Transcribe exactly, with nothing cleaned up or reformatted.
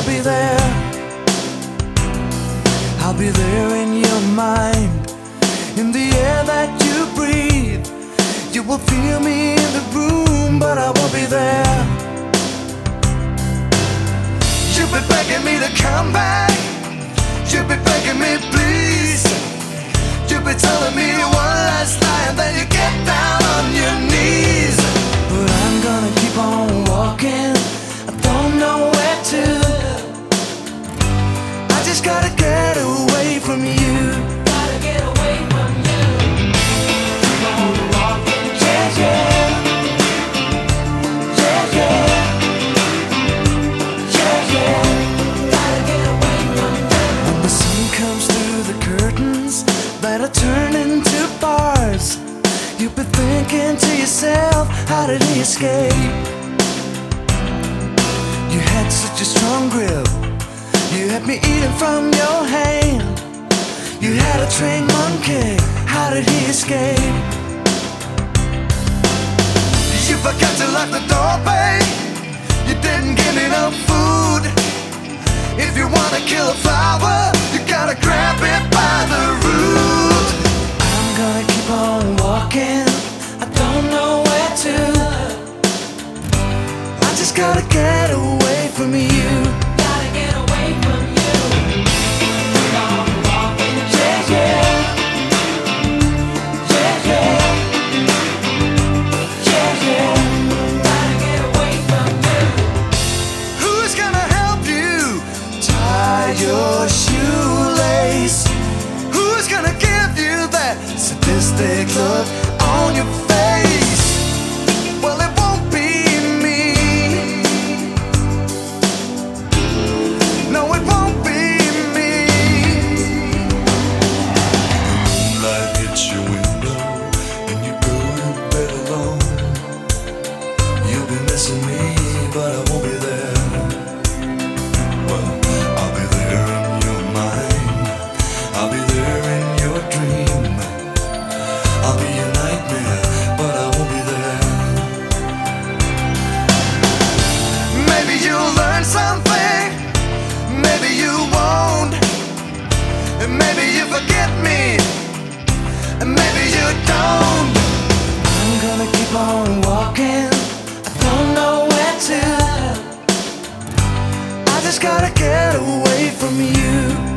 I'll be there. I'll be there in your mind, in the air that you breathe. You will feel me in the room, but I won't be there. You've been begging me to come back. You've been begging me, please. You've been telling me one last lie, and then you get down on your knees. But I'm gonna keep on walking. I don't know where to. I just gotta get away from you. Gotta get away from you. Keep on walking. Yeah, yeah. Yeah, yeah. Yeah, yeah. Gotta get away from you. When the sun comes through the curtains that are turned into bars, you've been thinking to yourself, how did he escape? You had such a strong grip. You had me eating from your hand. You had a trained monkey. How did he escape? You forgot to lock the door, babe. You didn't give me no food. If you wanna kill a flower, you gotta grab it by the root. I'm gonna keep on walking. I don't know where to. I just gotta get away from you. Gotta get away from you. Keep on walking. Yeah, yeah. Yeah, yeah. Yeah, yeah. Gotta get away from you. Who's gonna help you tie your shoelace? Who's gonna give you that sadistic look on your face? Well, it won't be me. No, it won't be me. Moonlight hits your window and you go to bed alone. You'll be missing me, but I won't be there. Well, I'll be there in your mind. I'll be there in your dream. I'll be your nightmare, but I won't be there. Maybe you'll learn something. Maybe you won't. And maybe you forget me. And maybe you don't. I'm gonna keep on walking. I don't know where to. I just gotta get away from you.